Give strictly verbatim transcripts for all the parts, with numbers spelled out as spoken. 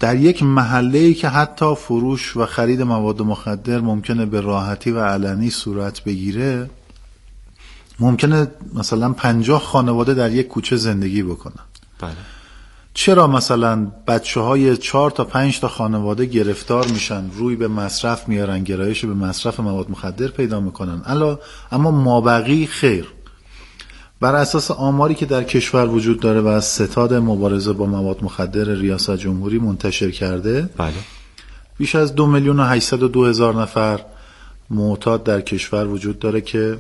در یک محله‌ای که حتی فروش و خرید مواد مخدر ممکنه به راحتی و علنی صورت بگیره، ممکنه مثلا پنجاه خانواده در یک کوچه زندگی بکنن. بله. چرا مثلا بچه های چهار تا پنج تا خانواده گرفتار میشن، روی به مصرف میارن، گرایش به مصرف مواد مخدر پیدا میکنن، الا اما مابقی خیر؟ بر اساس آماری که در کشور وجود داره و از ستاد مبارزه با مواد مخدر ریاست جمهوری منتشر کرده، بله. بیش از دو میلیون و هشتصد و دو هزار نفر معتاد در کشور وجود داره که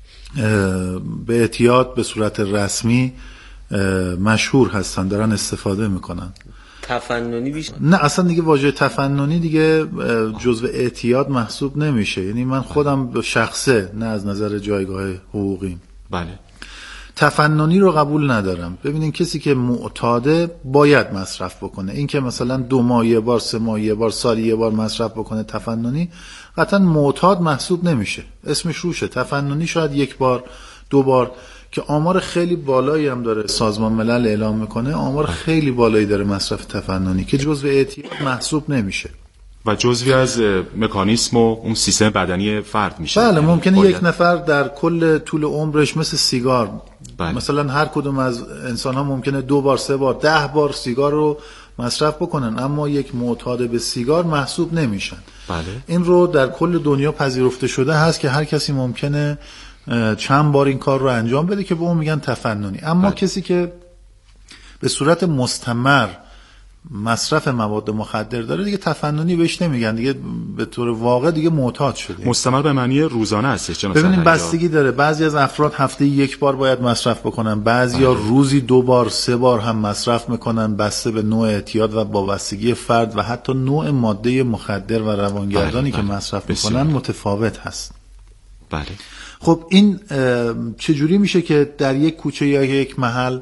به اعتیاد به صورت رسمی مشهور هستن، دارن استفاده میکنن. تفننی بیشتر؟ نه اصلا دیگه واژه تفننی دیگه جزو اعتیاد محسوب نمیشه. یعنی من خودم به شخصه، نه از نظر جایگاه حقوقی، بله، تفننی رو قبول ندارم. ببینین کسی که معتاده باید مصرف بکنه. این که مثلا دو ماه یه بار، سه ماه یه بار، سالی یه بار مصرف بکنه تفننی، قطعا معتاد محسوب نمیشه، اسمش روشه. تفننی شاید یک بار دو بار، که آمار خیلی بالایی هم داره سازمان ملل اعلام میکنه، آمار خیلی بالایی داره مصرف تفننی که جزو اعتیاد محسوب نمیشه و جزوی از مکانیسم و اون سیستم بدنی فرد میشه. بله، یعنی ممکنه باید... یک نفر در کل طول عمرش مثل سیگار، بله. مثلا هر کدوم از انسان ها ممکنه دو بار، سه بار، ده بار سیگار رو مصرف بکنن، اما یک معتاد به سیگار محسوب نمیشن. بله. این رو در کل دنیا پذیرفته شده هست که هر کسی ممکنه چند بار این کار رو انجام بده که به اون میگن تفننی. اما بله. کسی که به صورت مستمر مصرف مواد مخدر داره دیگه تفننی بهش نمیگن، دیگه به طور واقع دیگه معتاد شده. مستمر به معنی روزانه هستش. ببینید بستگی داره، بعضی از افراد هفته یک بار باید مصرف بکنن، بعضیا روزی دو بار سه بار هم مصرف میکنن، بسته به نوع اعتیاد و وابستگی فرد و حتی نوع ماده مخدر و روانگردانی بله، بله. که مصرف میکنن متفاوت هست. بله. خب این چجوری میشه که در یک کوچه یا یک محل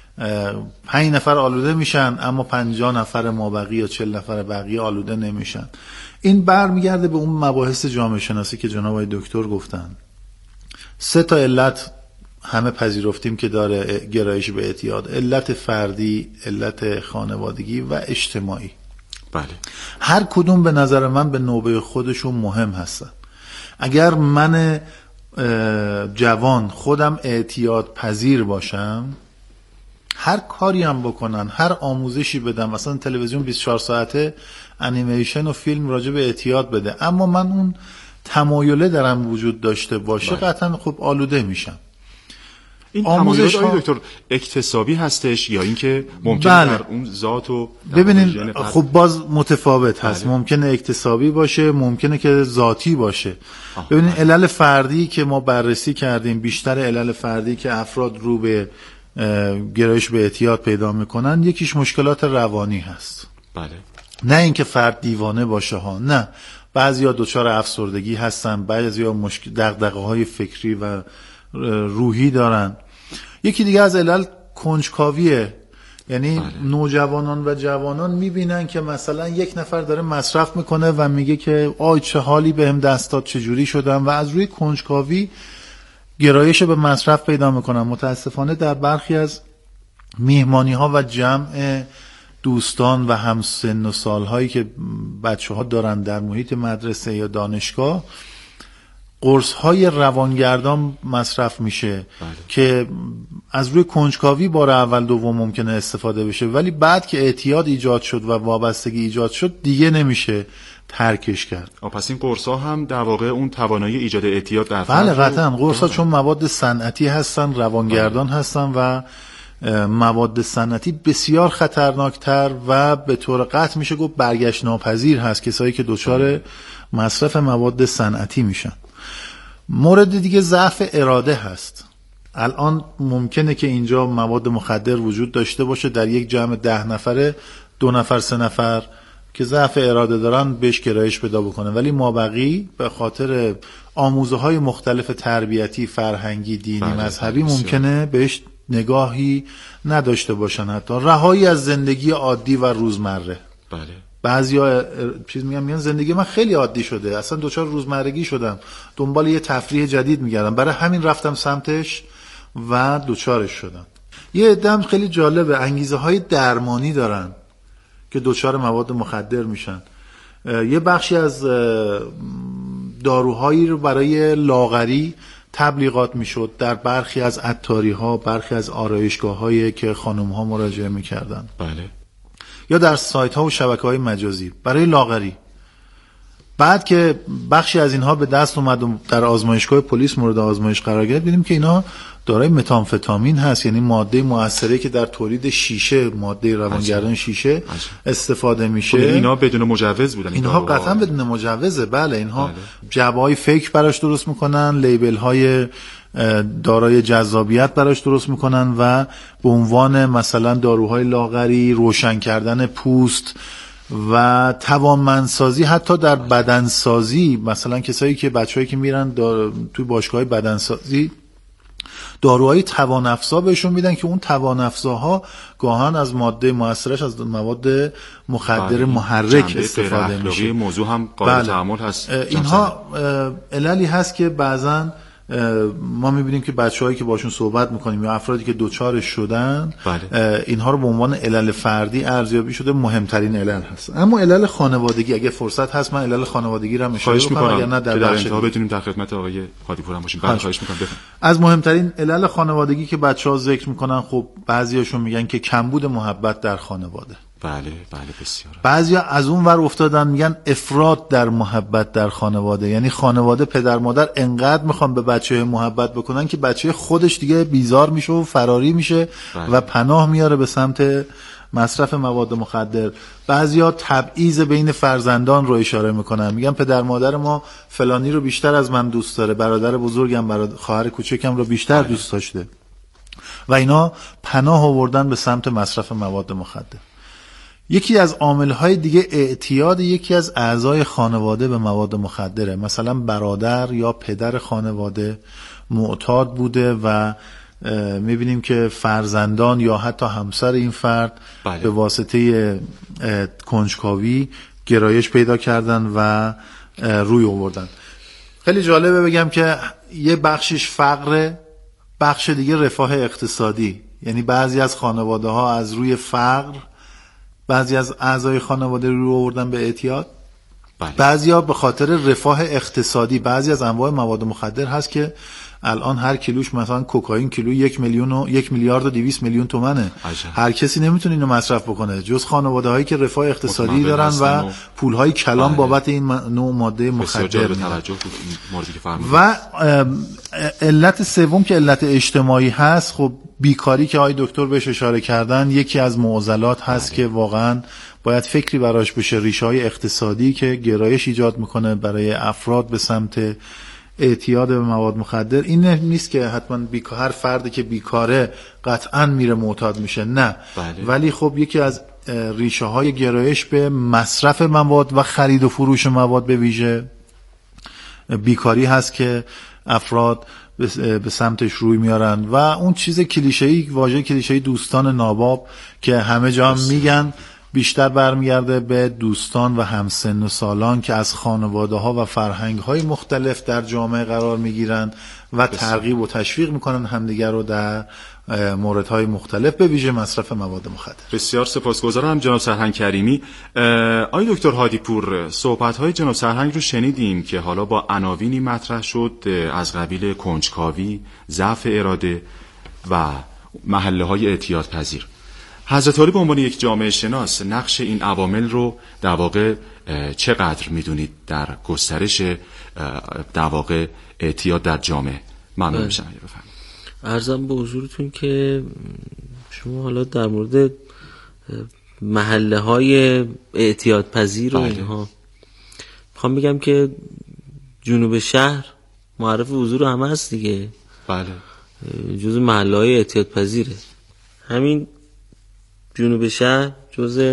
پنج نفر آلوده میشن اما پنجاه نفر مابقی یا چهل نفر بقیه آلوده نمیشن؟ این برمیگرده به اون مباحث جامعه شناسی که جناب آقای دکتر گفتن. سه تا علت همه پذیرفتیم که داره گرایش به اعتیاد: علت فردی، علت خانوادگی و اجتماعی. بله. هر کدوم به نظر من به نوبه خودشون مهم هستن. اگر من جوان خودم اعتیاد پذیر باشم، هر کاری هم بکنن، هر آموزشی بدم، مثلا تلویزیون بیست و چهار ساعته انیمیشن و فیلم راجع به اعتیاد بده، اما من اون تمایله درم وجود داشته باشه، قطعا خب آلوده میشم. این تمایلات ها... دکتر اکتسابی هستش یا اینکه ممکنه بله. در اون ذات و ببینین خب باز متفاوت هست. بله. ممکنه اکتسابی باشه، ممکنه که ذاتی باشه. ببینین علل فردی که ما بررسی کردیم، بیشتر علل فردی که افراد رو به گرایش به اعتیاد پیدا میکنن، یکیش مشکلات روانی هست. بله. نه اینکه فرد دیوانه باشه ها، نه، بعضیا دچار افسردگی هستن، بعضیا مشکل دغدغه‌های فکری و روحی دارن. یکی دیگه از علل کنجکاویه، یعنی بله. نوجوانان و جوانان میبینن که مثلا یک نفر داره مصرف میکنه و میگه که آی چه حالی بهم دست داد، چه جوری شدم، و از روی کنجکاوی گرایش به مصرف پیدا میکنن. متاسفانه در برخی از میهمانی ها و جمع دوستان و همسن و سالهایی که بچه ها دارن در محیط مدرسه یا دانشگاه، قرص های روانگردان مصرف میشه. بله. که از روی کنجکاوی بار اول دوم ممکنه استفاده بشه، ولی بعد که اعتیاد ایجاد شد و وابستگی ایجاد شد دیگه نمیشه ترکش کرد. پس این قرص ها هم در واقع اون توانایی ایجاد اعتیاد در فرد. بله قطعا. قرص ها چون مواد صنعتی هستن، روانگردان بله. هستن و مواد صنعتی بسیار خطرناکتر و به طور قطع میشه گفت برگشت ناپذیر هست کسایی که دچار مصرف مواد صنعتی میشن. مورد دیگه ضعف اراده هست. الان ممکنه که اینجا مواد مخدر وجود داشته باشه، در یک جمع ده نفره دو نفر سه نفر که ضعف اراده دارن بهش گرایش پیدا بکنه، ولی مابقی به خاطر آموزه های مختلف تربیتی، فرهنگی، دینی، بله، مذهبی ممکنه بهش نگاهی نداشته باشن، حتی رهایی از زندگی عادی و روزمره. بله. بعضیا چیز میگن میگن زندگی من خیلی عادی شده، اصلا دوچار روزمرگی شدم، دنبال یه تفریح جدید میگردم، برای همین رفتم سمتش و دوچارش شدم. یه عده‌ام خیلی جالبه، انگیزه های درمانی دارن که دچار مواد مخدر میشن. یه بخشی از داروهایی رو برای لاغری تبلیغات میشد در برخی از عطاری ها، برخی از آرایشگاه هایی که خانم ها مراجعه میکردن. بله. یا در سایت ها و شبکه های مجازی برای لاغری. بعد که بخشی از اینها به دست اومد و در آزمایشگاه پلیس مورد آزمایش قرار گرفت، دیدیم که اینا دارای متامفتامین هست، یعنی ماده مؤثره که در تولید شیشه، ماده روانگردان شیشه عجب. استفاده میشه. اینا بدون مجوز بودن؟ اینها قطعا بدون مجوزه. بله. اینها بله. جعبه‌های فیک براش درست میکنن، لیبل های دارای جذابیت براش درست میکنن و به عنوان مثلا داروهای لاغری، روشن کردن پوست و توانمندسازی، حتی در بدنسازی، مثلا کسایی که بچه‌هایی که میرن توی باشگاه‌های بدنسازی داروهای توان افزا بهشون میدن که اون توان افزاها گاهن از ماده مؤثرش از مواد مخدر محرک استفاده میشه. موضوع هم قابل تأمل هست. اینها عللی هست که بعضن ما میبینیم که بچه‌هایی که باشون صحبت میکنیم یا افرادی که دوچارش شدن بله. اینها رو به عنوان علل فردی ارزیابی شده مهمترین علل هست. اما علل خانوادگی اگه فرصت هست من علل خانوادگی رو هم اشاره بکنم اگر نه در در انتها بتونیم در خدمت آقای هادیپور هم باشیم. بعد خواهش میکنم بفرمایید. از مهمترین علل خانوادگی که بچه‌ها ذکر میکنن، خب بعضیاشون میگن که کمبود محبت در خانواده. بله بله بسیار. بعضیا از اون ور افتادن میگن افراط در محبت در خانواده، یعنی خانواده پدر مادر انقدر میخوان به بچه محبت بکنن که بچه خودش دیگه بیزار میشه و فراری میشه بله. و پناه میاره به سمت مصرف مواد مخدر. بعضیا تبعیض بین فرزندان رو اشاره میکنن، میگن پدر مادر ما فلانی رو بیشتر از من دوست داره، برادر بزرگم برادر خواهر کوچکم رو بیشتر بله. دوست داشته و اینا پناه آوردن به سمت مصرف مواد مخدر. یکی از عامل‌های دیگه اعتیاد یکی از اعضای خانواده به مواد مخدره. مثلا برادر یا پدر خانواده معتاد بوده و می‌بینیم که فرزندان یا حتی همسر این فرد بله. به واسطه کنجکاوی گرایش پیدا کردن و روی آوردن. خیلی جالبه بگم که یه بخشش فقر، بخش دیگه رفاه اقتصادی. یعنی بعضی از خانواده‌ها از روی فقر، بعضی از اعضای خانواده رو آوردن به اعتیاد بله. بعضیا به خاطر رفاه اقتصادی. بعضی از انواع مواد مخدر هست که الان هر کیلوش مثلا کوکائین کیلو یک میلیون و یک میلیارد و دویست میلیون تومنه. هر کسی نمیتونه اینو مصرف بکنه جز خانواده هایی که رفاه اقتصادی دارن و پول های کلان بله. بابت این نوع ماده مخدر. و علت سوم که علت اجتماعی هست، خب بیکاری که آقای دکتر بهش اشاره کردن یکی از معضلات هست بله. که واقعا باید فکری براش بشه. ریشه‌های اقتصادی که گرایش ایجاد میکنه برای افراد به سمت اعتیاد به مواد مخدر. این نیست که حتما بیکار هر فردی که بیکاره قطعا میره معتاد میشه، نه بله. ولی خب یکی از ریشه های گرایش به مصرف مواد و خرید و فروش مواد به ویژه بیکاری هست که افراد به سمتش روی میارن و اون چیز کلیشه‌ای، واژه کلیشه‌ای دوستان ناباب که همه جا هم میگن بیشتر برمیگرده به دوستان و همسن و سالان که از خانواده ها و فرهنگ های مختلف در جامعه قرار میگیرن و ترغیب و تشویق میکنن همدیگر رو در موردهای مختلف به ویژه مصرف مواد مخدر. بسیار سپاسگزارم جناب سرهنگ کریمی. آقای دکتر هادیپور، صحبت های جناب سرهنگ رو شنیدیم که حالا با عناوینی مطرح شد از قبیل کنجکاوی، ضعف اراده و محله های اعتیاد پذیر. حضرت عالی به عنوان یک جامعه شناس نقش این عوامل رو در واقع چقدر میدونید در گسترش در واقع اعتیاد در جامعه؟ ممنون میشم. بفرمایید. عرضم به حضورتون که شما حالا در مورد محله های اعتیاد پذیر و اینها میخوام بگم که جنوب شهر معرف حضور همه هست دیگه. بله. جزو محله های اعتیاد پذیره. همین جنوب شهر جزء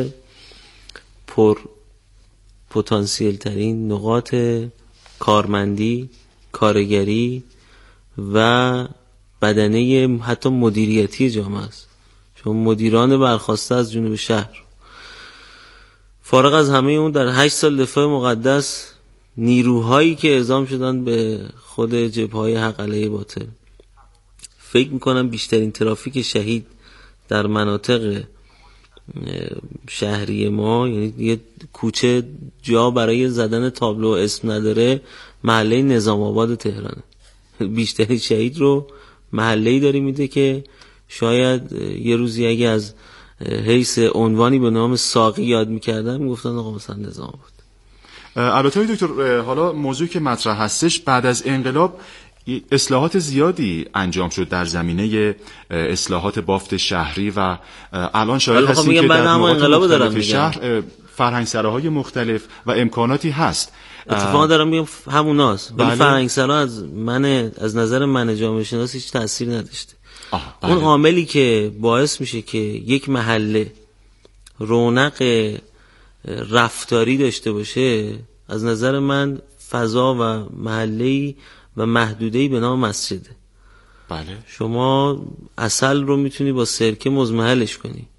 پر پتانسیل ترین نقاط کارمندی، کارگری و بدنه حتی مدیریتی جامعه است. چون مدیران برخواسته از جنوب شهر فارغ از همه اون در هشت سال دفاع مقدس نیروهایی که اعزام شدن به خود جبهه‌های حق علیه باطل، فکر میکنم بیشترین ترافیک شهید در مناطق شهری ما، یعنی یه کوچه جا برای زدن تابلو اسم نداره، محله نظام آباد تهرانه. بیشتری شهید رو محله‌ای داری میده که شاید یه روزی اگه از حیث عنوانی به نام ساقی یاد میکردن میگفتن آقا مثلا نظام آباد. البته دکتر، حالا موضوعی که مطرح هستش، بعد از انقلاب اصلاحات زیادی انجام شد در زمینه اصلاحات بافت شهری و الان شاید هستیم که در نقاط مختلف شهر فرهنگسراهای مختلف و امکاناتی هست. اتفاقا دارم میگم هموناست، ولی فرهنگسرا از من از نظر من جامعه شناس هیچ تأثیر نداشته. اون عاملی که باعث میشه که یک محله رونق رفتاری داشته باشه از نظر من فضا و محله‌ای و محدوده‌ای به نام مسجده. بله. شما عسل رو میتونی با سرکه مزمحلش کنی،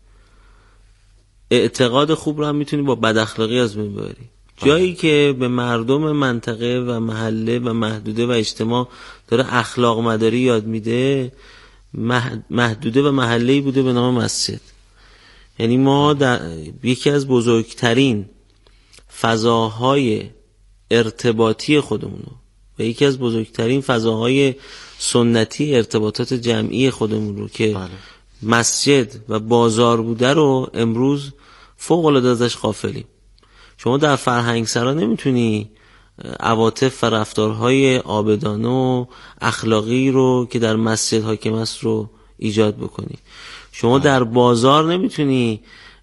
اعتقاد خوب رو هم میتونی با بد اخلاقی از بین ببری. جایی که به مردم منطقه و محله و محدوده و اجتماع داره اخلاق مداری یاد میده، محدوده و محله‌ای بوده به نام مسجد. یعنی ما در یکی از بزرگترین فضاهای ارتباطی خودمون و یکی از بزرگترین فضاهای سنتی ارتباطات جمعی خودمون رو که بله. مسجد و بازار بوده رو امروز فوق العاده ازش غافلیم. شما در فرهنگسرا نمیتونی عواطف و رفتارهای عابدانه و اخلاقی رو که در مسجد حاکم است رو ایجاد بکنی. شما در بازار نمیتونی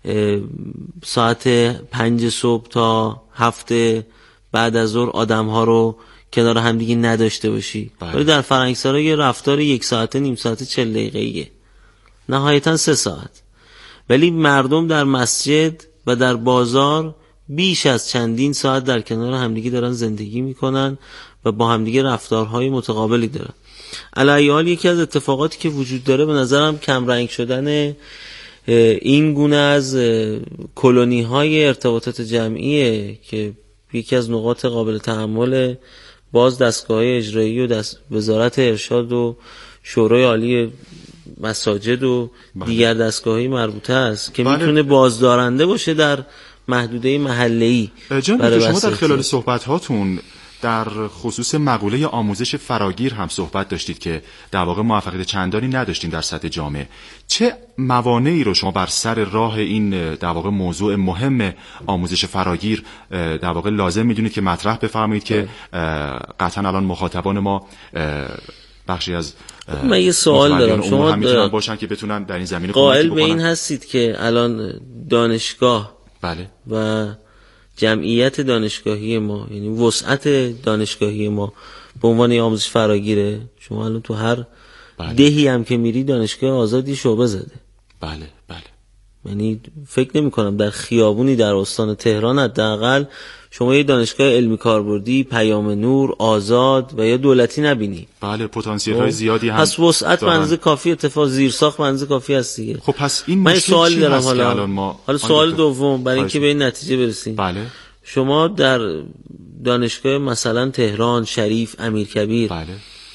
ساعت پنج صبح تا هفته بعد از ظهر آدم ها رو کنار همدیگه نداشته باشی، ولی در فرهنگسرا یه رفتار یک ساعته، نیم ساعته، چل دقیقه‌ایه، نهایتا سه ساعت. ولی مردم در مسجد و در بازار بیش از چندین ساعت در کنار همدیگه دارن زندگی میکنن و با همدیگه رفتارهای متقابلی دارن. علی حال یکی از اتفاقاتی که وجود داره به نظرم کم رنگ شدن این گونه از کلونی های ارتباطات جمعیه که یکی از نقاط قابل تحمل باز دستگاه‌های اجرایی و دست وزارت ارشاد و شورای عالی مساجد و بله. دیگر دستگاه‌های مربوطه است که بله. میتونه بازدارنده باشه در محدوده محله‌ای. جناب شما در خلال صحبت‌هاتون در خصوص مقوله آموزش فراگیر هم صحبت داشتید که در واقع موفقیت چندانی نداشتین در سطح جامعه. چه موانعی رو شما بر سر راه این در واقع موضوع مهم آموزش فراگیر در واقع لازم میدونید که مطرح بفرمایید که قطعا الان مخاطبان ما بخشی از من یه سوال دارم، شما هم میتونن باشن که بتونن در این زمینه قائل به این هستید که الان دانشگاه بله و جمعیت دانشگاهی ما، یعنی وسعت دانشگاهی ما به عنوان آموزش فراگیره؟ شما الان تو هر بله. دهی هم که میری دانشگاه آزادی شعبه زده. بله بله. یعنی فکر نمی کنم در خیابونی در استان تهران حداقل شما یه دانشگاه علمی کاربردی، پیام نور، آزاد و یا دولتی نبینی. بله، پتانسیل های زیادی هم پس وسعت منزه کافی، اتفاق زیرساخت منزه کافی هست دیگه. خب پس این من مشکل سوالی دارم هست حالا الان ما حالا سوال دوم برای اینکه به این نتیجه برسیم. بله. شما در دانشگاه مثلا تهران، شریف، امیرکبیر بله.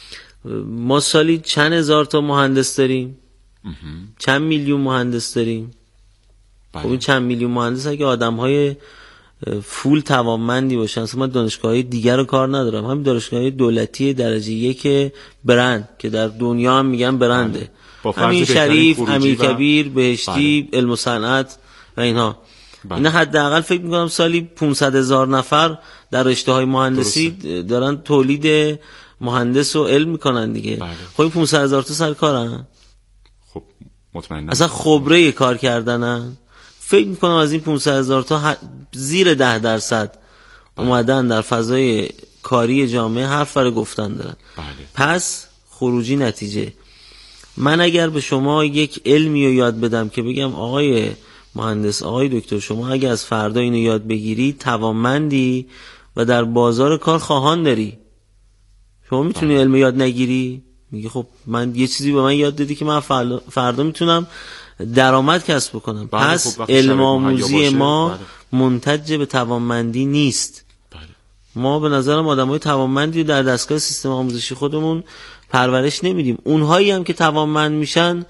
ما سالی چند هزار تا مهندس داریم؟ چند میلیون مهندس داریم؟ بله. خب این چند میلیون مهندس اگه آدم‌های فول توانمندی باشن، اصلا من دانشگاه‌های دیگر رو کار ندارم، همین دانشگاه‌های دولتی درجه یک برند که در دنیا هم میگن برنده، همین شریف، امیرکبیر، و... بهشتی، بله. علم و صنعت و اینها. بله. اینا حداقل فکر می‌کنم سالی پانصد هزار نفر در رشته‌های مهندسی درسته. دارن تولید مهندس و علم میکنن دیگه. بله. خب این پانصد هزار تا سر کارن؟ خب مطمئنم اصلا خبره کار کردنن. فکر میکنم از این پانصد هزار تا زیر ده درصد اومدن در فضای کاری جامعه حرف برای گفتن دارن. بله. پس خروجی نتیجه، من اگر به شما یک علمی رو یاد بدم که بگم آقای مهندس، آقای دکتر، شما اگر از فردا اینو یاد بگیری توانمندی و در بازار کار خواهان داری، شما میتونی علم یاد نگیری؟ میگه خب من یه چیزی به من یاد دادی که من فردا میتونم درآمد کسب بکنم. پس خب علم آموزی ما بله. منتج به توانمندی نیست. بله. ما به نظرم آدمای توانمندی در دستگاه سیستم آموزشی خودمون پرورش نمیدیم. اونهایی هم که توانمند میشن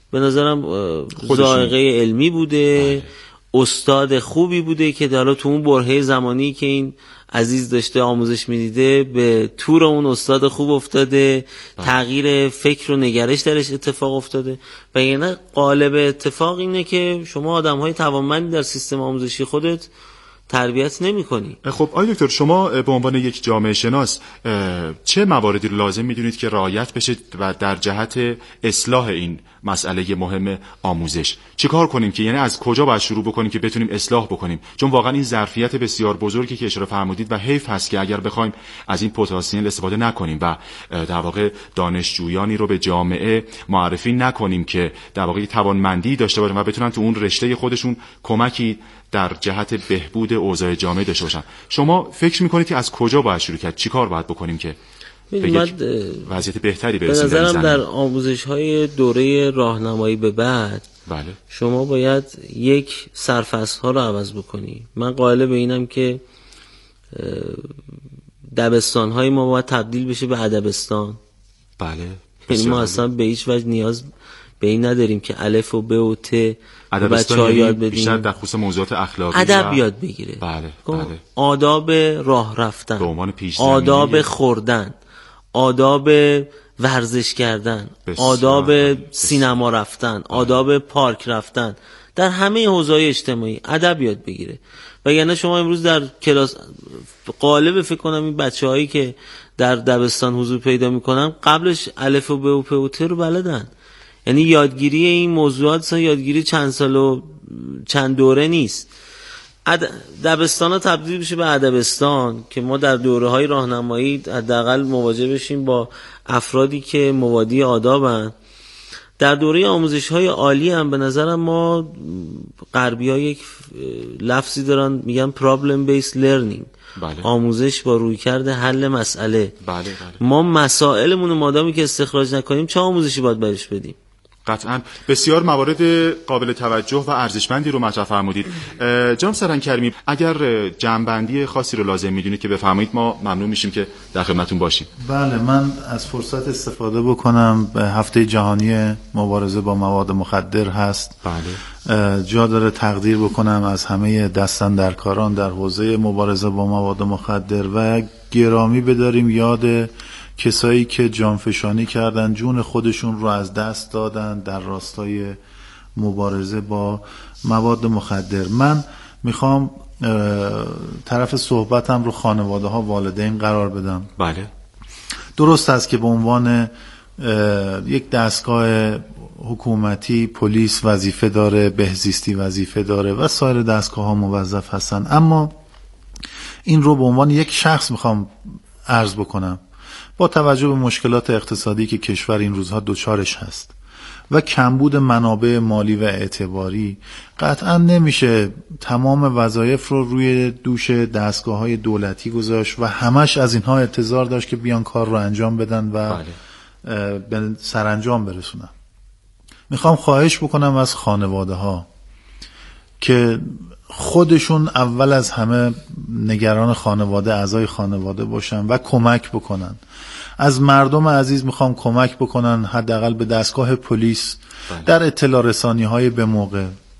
به نظرم ذائقه علمی بوده، بله. استاد خوبی بوده که حالا تو اون برهه زمانی که این عزیز داشته آموزش میدیده به تور اون استاد خوب افتاده، بله. تغییر فکر و نگرش درش اتفاق افتاده. و یعنی قالب اتفاق اینه که شما آدم‌های توانمندی در سیستم آموزشی خودت تربیت نمی کنی. خب آقای دکتر، شما به عنوان یک جامعه شناس چه مواردی رو لازم میدونید که رعایت بشه و در جهت اصلاح این مسئله مهم آموزش چه کار کنیم که یعنی از کجا باید شروع بکنیم که بتونیم اصلاح بکنیم؟ چون واقعا این ظرفیت بسیار بزرگی که اشاره فرمودید و حیف هست که اگر بخوایم از این پتانسیل استفاده نکنیم و در واقع دانشجویانی رو به جامعه معرفی نکنیم که در واقع توانمندی داشته باشن و بتونن تو اون رشته خودشون کمکی در جهت بهبود اوضاع جامعه داشته باشن. شما فکر میکنید که از کجا باید شروع کرد؟ چی کار باید بکنیم که به یک وضعیت بهتری برسیم؟ به نظرم در آموزش‌های دوره راهنمایی به بعد بله. شما باید یک سرفصل‌ها رو عوض بکنی. من قائل به اینم که دبستان‌های ما باید تبدیل بشه به ادبستان. بله. یعنی ما اصلا به هیچ وجه نیاز به این نداریم که الف و ب و ت بچه‌ها یاد بدیم. بیشتر در خصوص موضوعات اخلاقی ادب یاد بگیره. بله بله. آداب راه رفتن، به عنوان پیش آداب خوردن، آداب ورزش کردن، آداب سینما رفتن، آداب پارک رفتن، در همه حوزه‌های اجتماعی ادب یاد بگیره. وگرنه شما امروز در کلاس غالب فکر کنم این بچه‌هایی که در دبستان حضور پیدا می‌کنن قبلش الف و ب و پ و ت رو بلدن. یعنی یادگیری این موضوعات یادگیری چند سال و چند دوره نیست. اد... دبستان ها تبدیل بشه به ادبستان که ما در دوره های راهنمایی حداقل مواجه بشیم با افرادی که موادی آدابن. در دوره آموزش های عالی هم به نظرم ما غربی ها یک لفظی دارن میگن problem based learning. بله. آموزش با رویکرد حل مسئله. بله بله. ما مسائلمون مادامی که استخراج نکنیم چه آموزشی باید برش بدیم؟ قطعاً بسیار موارد قابل توجه و ارزشمندی رو مطرح فرمودید. جناب سرهنگ کریمی، اگر جمع‌بندی خاصی رو لازم می‌دونید که بفرمایید ما ممنون میشیم که در خدمتتون باشیم. بله، من از فرصت استفاده بکنم. به هفته جهانی مبارزه با مواد مخدر هست. بله. جا داره تقدیر بکنم از همه دستاندرکاران در حوزه مبارزه با مواد مخدر و گرامی بداریم یاد کسایی که جانفشانی کردن، جون خودشون رو از دست دادن در راستای مبارزه با مواد مخدر. من میخوام طرف صحبتم رو خانواده ها، والدین قرار بدم. بله. درست است که به عنوان یک دستگاه حکومتی پلیس وظیفه داره، بهزیستی وظیفه داره و سایر دستگاه ها موظف هستن، اما این رو به عنوان یک شخص میخوام عرض بکنم. با توجه به مشکلات اقتصادی که کشور این روزها دوچارش هست و کمبود منابع مالی و اعتباری، قطعا نمیشه تمام وظایف رو روی دوش دستگاه‌های دولتی گذاشت و همش از اینها انتظار داشت که بیان کار رو انجام بدن و بله. به سرانجام برسونن. میخوام خواهش بکنم از خانواده ها که خودشون اول از همه نگران خانواده، اعضای خانواده باشن و کمک بکنن. از مردم عزیز میخوام کمک بکنن، حداقل به دستگاه پلیس بله. در اطلاع رسانی های به موقع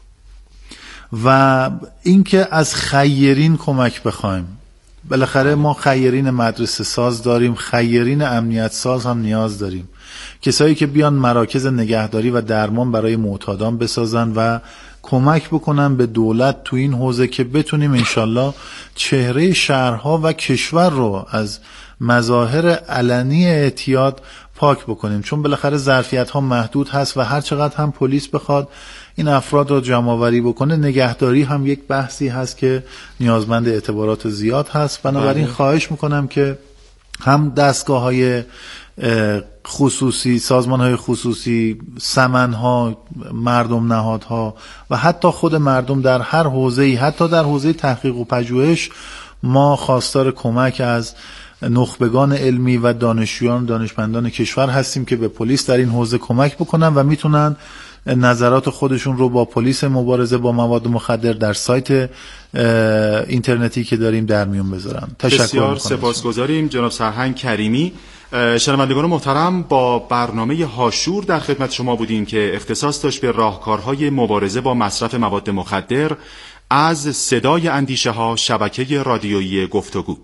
و اینکه از خیرین کمک بخوایم. بالاخره ما خیرین مدرسه ساز داریم، خیرین امنیت ساز هم نیاز داریم. کسایی که بیان مراکز نگهداری و درمان برای معتادان بسازن و کمک بکنن به دولت تو این حوزه که بتونیم انشالله چهره شهرها و کشور رو از مظاهر علنی اعتیاد پاک بکنیم، چون بالاخره ظرفیت ها محدود هست و هر چقدر هم پلیس بخواد این افراد رو جمع آوری بکنه، نگهداری هم یک بحثی هست که نیازمند اعتبارات زیاد هست. بنابراین خواهش میکنم که هم دستگاه های خصوصی، سازمان های خصوصی، سمن ها، مردم نهادها و حتی خود مردم در هر حوزه‌ای، حتی در حوزه تحقیق و پژوهش، ما خواستار کمک از نخبگان علمی و دانشجویان و دانشمندان کشور هستیم که به پلیس در این حوزه کمک بکنن و میتونن نظرات خودشون رو با پلیس مبارزه با مواد مخدر در سایت اینترنتی که داریم در میون بذارن. تشکر. بسیار سپاسگزاریم جناب سرهنگ کریمی شنوندگان محترم، با برنامه هاشور در خدمت شما بودیم که اختصاص داشت به راهکارهای مبارزه با مصرف مواد مخدر از صدای اندیشه ها، شبکه رادیویی گفتگو.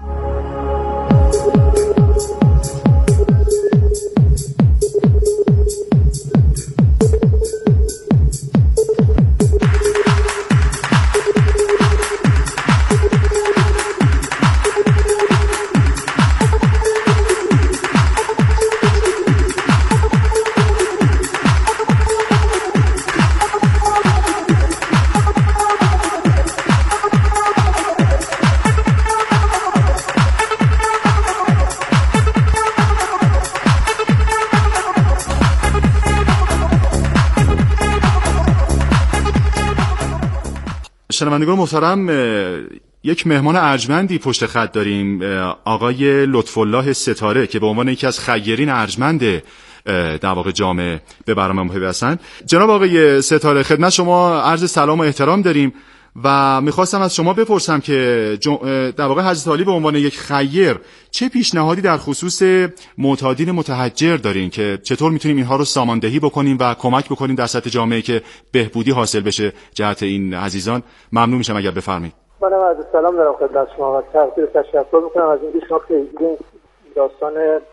شنوندگان محترم، یک مهمان ارجمندی پشت خط داریم، آقای لطف‌الله ستاره که به عنوان یکی از خیرین ارجمند در واقع جامعه به برنامه ما پیوستن. جناب آقای ستاره، خدمت شما عرض سلام و احترام داریم و میخواستم از شما بپرسم که در واقع حضرت علی به عنوان یک خیر چه پیشنهادی در خصوص معتادین متحجر دارین که چطور میتونیم اینها رو ساماندهی بکنیم و کمک بکنیم در سطح جامعه که بهبودی حاصل بشه جهت این عزیزان؟ ممنون میشم اگر بفرمایید. منم عرض سلام دارم خدمت شما و تقدیر تشکر میکنم از اینکه شما خیلی داستان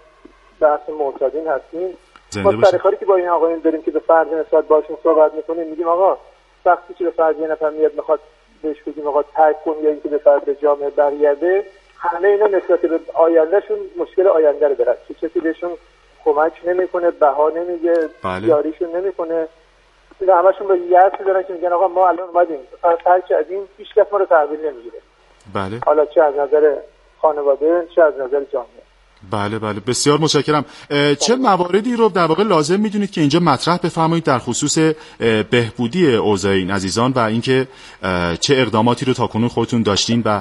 بحث معتادین هستین. ما سر کاری که با این آقایون داریم که به فرض نسبت باشون صحبت میکنیم، میگیم آقا وقتی که به فرض یه نفر میاد میخواد بهش بگیم آقا ترک کن یا اینکه به فرض جامعه برگرده، همه اینا نسبت به آیندهشون مشکل آینده رو دارن که کسی بهشون کمک نمیکنه، بها نمیگه، یاریشون نمیکنه. اینا همشون به یأس دارن که میگن آقا ما الان اومدیم فرض ترک کردیم، هیچ کس ما رو تحویل نمیگیره. بله. حالا چه از نظر خانواده چه از نظر جامعه. بله بله، بسیار متشکرم. چه مواردی رو در واقع لازم میدونید که اینجا مطرح بفرمایید در خصوص بهبودی اوضاع این عزیزان و اینکه چه اقداماتی رو تاکنون خودتون داشتین و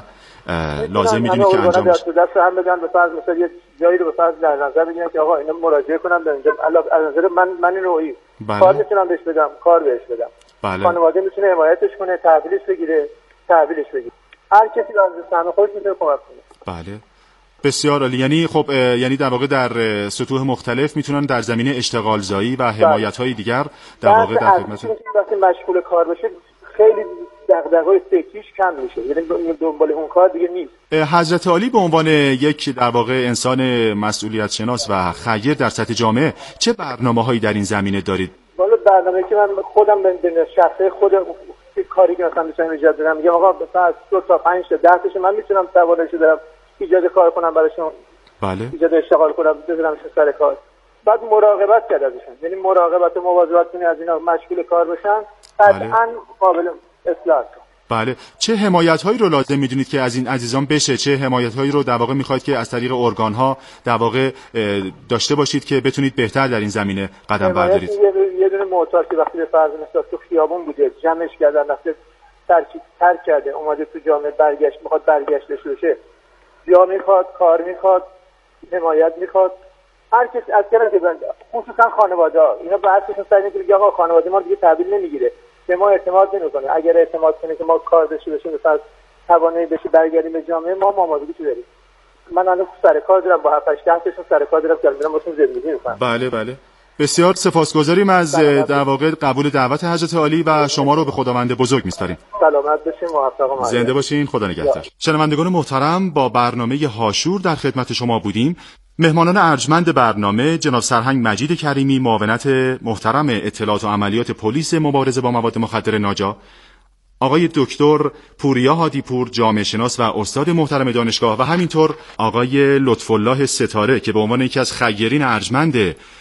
لازم میدونید که انجام بشه؟ دست هم بدن به فرض مثلا یه جایی رو به فرض در نظر بگیرن که آقا اینا مراجعه کنم در اینجا از نظر من من نوعی بله. کار میتونم بهش بدم، کار بهش بدم. بله. خانواده میتونه حمایتش کنه، تحویلش بگیره، تحویلش بگیره. هر کسی از سهم خودش میتونه کمک کنه. بله. بسیار عالی. یعنی خب یعنی در واقع در سطوح مختلف میتونن در زمینه اشتغال زایی و حمایت‌های دیگر در واقع در خدمت. وقتی مشغول کار بشه خیلی دغدغه‌های فکریش کم میشه، یعنی دنبال اون کار دیگه نیست. حضرت علی به عنوان یک در واقع انسان مسئولیت شناس و خیر در سطح جامعه چه برنامه‌هایی در این زمینه دارید؟ والا برنامه‌ای که من خودم به شخصه خودم کاری که مثلا می‌تونم ایجاد بدم، میگم آقا مثلا دو تا پنج تا ده تاشو من میتونم سوارش دارم ایجاد کار کنم براشون. بله. ایجاد اشتغال کنم، بذارمش سر کار. بعد مراقبت کرد ازشون، یعنی مراقبت و مواظبت کنی از اینا مشغول کار بشن، قطعاً قابل اصلاح. بله. چه حمایت‌هایی رو لازم می‌دونید که از این عزیزان بشه؟ چه حمایت‌هایی رو در واقع می‌خواید که از طریق ارگان‌ها در واقع داشته باشید که بتونید بهتر در این زمینه قدم بردارید؟ یه دونه معتاد که وقتی به فرض مثلا تو خیابون بوده، جمعش کردن، رفته ترک ترک کرده، اومده تو جامعه برگشت، می‌خواد برگشتش بشه. جا میخواد، کار میخواد، حمایت میخواد. هر کس از کنار که بنده، خصوصا خانواده ها اینا بحثشون سعی میکنه که آقا خانواده ما دیگه تحویل نمیگیره، به ما اعتماد نمیکنه. اگر اعتماد کنه که ما کار داشته باشیم مثلا توانایی بشه برگردیم به جامعه، ما مامادگی چه داریم. من الان سر کار دارم با هفت هشت تاشون سر کار دارم که دارم واسه زندگی میکنم. بله بله. بسیار سپاسگزاریم از در واقع قبول دعوت حضرت علی و شما رو به خداوند بزرگ می‌سپاریم. سلامت باشین، موفق و زنده باشین، خدا نگهدار. شنوندگان محترم، با برنامه هاشور در خدمت شما بودیم. مهمانان ارجمند برنامه جناب سرهنگ مجید کریمی، معاونت محترم اطلاعات و عملیات پلیس مبارزه با مواد مخدر ناجا، آقای دکتر پوریا هادی پور، جامعه شناس و استاد محترم دانشگاه، و همینطور آقای لطف‌الله ستاره که به عنوان یکی از خیرین ارجمند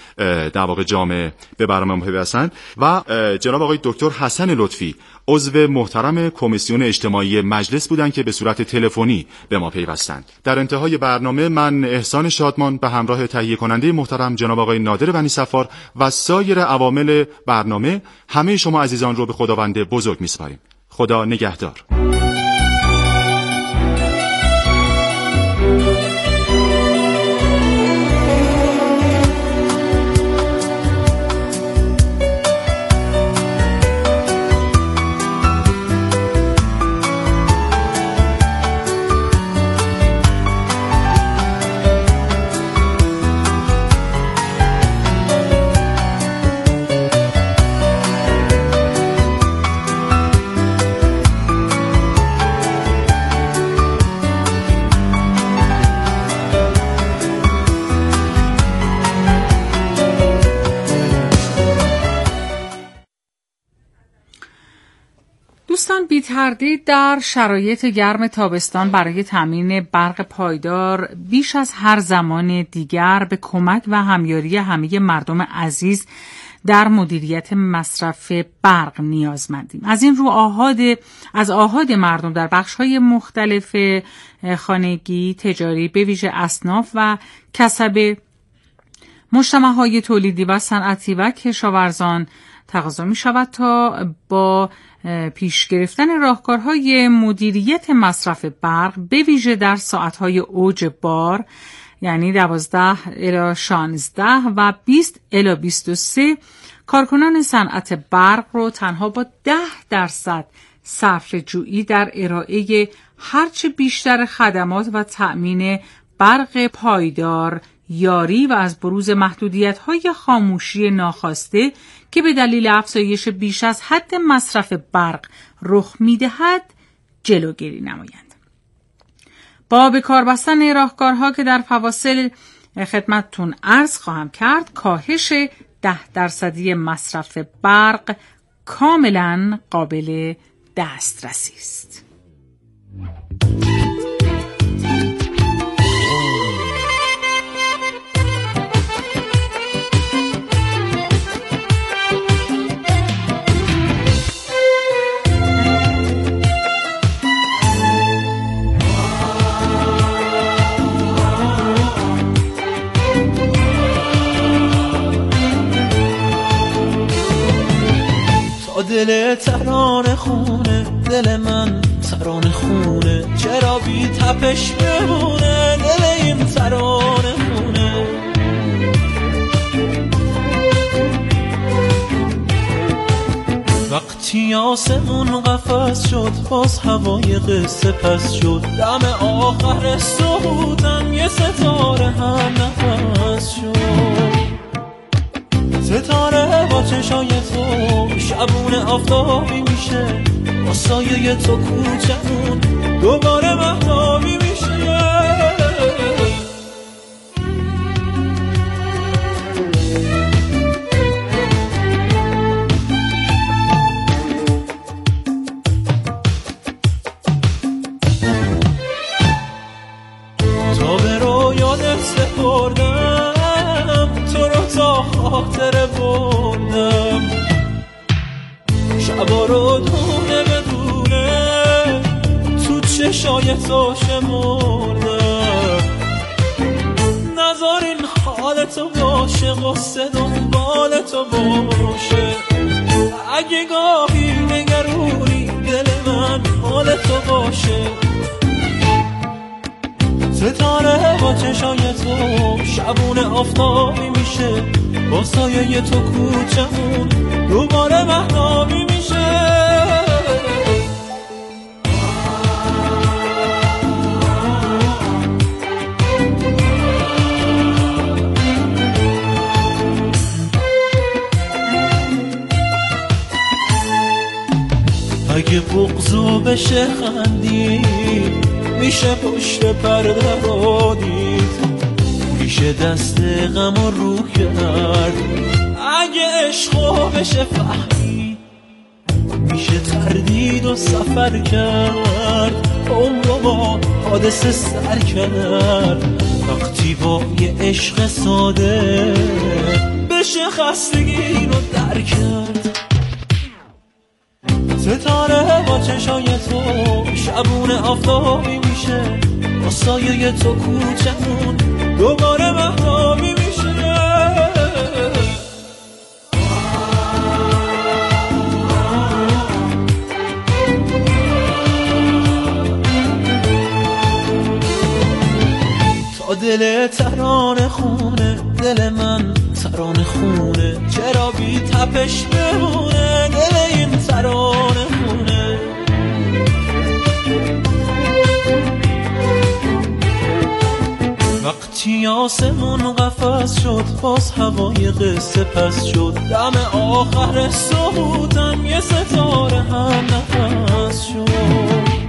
در واقع جامعه به برنامه ما پیوستن، و جناب آقای دکتر حسن لطفی، عضو محترم کمیسیون اجتماعی مجلس بودند که به صورت تلفنی به ما پیوستند. در انتهای برنامه من احسان شادمان به همراه تهیه کننده محترم جناب آقای نادر بنی صفار و سایر عوامل برنامه همه شما عزیزان رو به خداوند بزرگ می‌سپاریم. خدا نگهدار. بی تردید در شرایط گرم تابستان برای تامین برق پایدار بیش از هر زمان دیگر به کمک و همیاری همه مردم عزیز در مدیریت مصرف برق نیازمندیم. از این رو آحاد از آحاد مردم در بخش‌های مختلف خانگی، تجاری، به ویژه اصناف و کسب مجتمع‌های تولیدی و صنعتی و کشاورزان تقاضا می شود تا با پیش گرفتن راهکارهای مدیریت مصرف برق به ویژه در ساعتهای اوج بار، یعنی دوازده الی شانزده و بیست الی بیست و سه، کارکنان صنعت برق رو تنها با ده درصد صرفه جویی در ارائه هرچه بیشتر خدمات و تأمین برق پایدار یاری و از بروز محدودیت‌های خاموشی ناخواسته که به دلیل افزایش بیش از حد مصرف برق رخ می‌دهد جلوگیری نمایند. با به کار بستن راهکارها که در فواصل خدمتتون عرض خواهم کرد، کاهش ده درصدی مصرف برق کاملا قابل دسترسی است. دل ترانه خونه، دل من ترانه خونه، چرا بی تپش بمونه دل این ترانه خونه. وقتی آسمون قفس شد باز هوای قصه پس شد، دم آخر صبحم یه ستاره هم نفس شد. ستاره با چشای تو شبونه آفتابی میشه، با سایه تو کوچمون دوباره مهتابی میشه. تا به رو یادت سپردم، تو رو تا خاطر بردم، شبا رو دونه بدونه تو چشای تو شمردم. نذار این حال تو باشه، غصه دنبال تو باشه، اگه گاهی نگرونی دل من حال تو باشه. ستاره با چشای تو شبونه آفتابی میشه، با سایه تو کوچمون دوباره مهتابی میشه. اگه بغضو بشه خندی میشه پشت پرده رو دید، میشه دست غم و رو کرد. اگه عشقو بشه فهمید میشه تردید و سفر کرد، عمرو با حادثه سر کرد. وقتی با یه عشق ساده بشه خستگی رو در کرد. ستاره با چشای تو شبونه آفتابی میشه، با سایه تو کوچمون دوباره مهتابی میشه. تا دل ترانه خونه، دل من ترانه خونه، چرا بی تپش بمونه دل این ترانه خونه. وقتی آسمون قفس شد باز هوای قصه پس شد، دم آخر صبحم یه ستاره هم نفس شد.